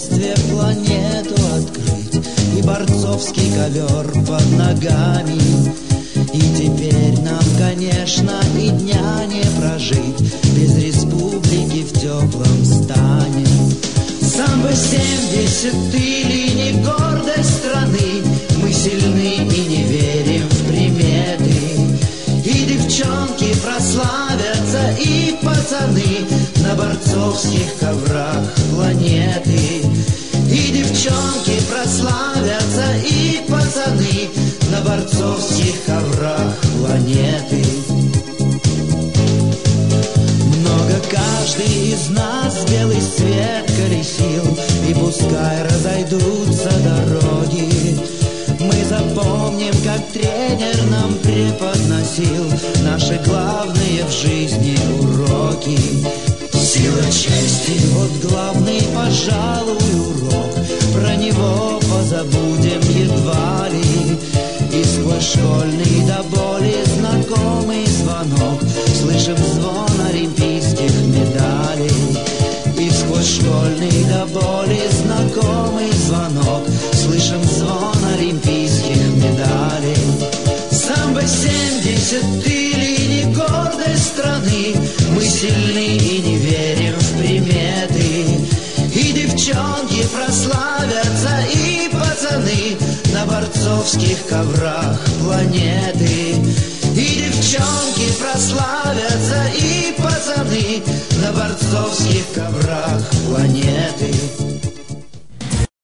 детстве планету открыть и борцовский ковер под ногами. И теперь нам, конечно, и дня не прожить без республики в теплом стане. Самбо 70 или не гордость страны, мы сильны и не верим в приметы. И девчонки прославятся, и пацаны на борцовских коврах планеты. И девчонки прославятся, и пацаны на борцовских коврах планеты. Много каждый из нас белый свет колесил, и пускай разойдутся дороги, мы запомним, как тренер нам преподносил наши главные в жизни уроки. Сила чести — вот главный, пожалуй, урок. Про него позабудем едва ли. И сквозь школьный до боли знакомый звонок слышим звон олимпийских медалей. И сквозь школьный до боли знакомый звонок слышим звон олимпийских медалей. Самбо 70 или не гордость страны, мы сильны и не верим в приметы. И девчонки прославятся, и пацаны на борцовских коврах планеты. И девчонки прославятся, и пацаны на борцовских коврах планеты.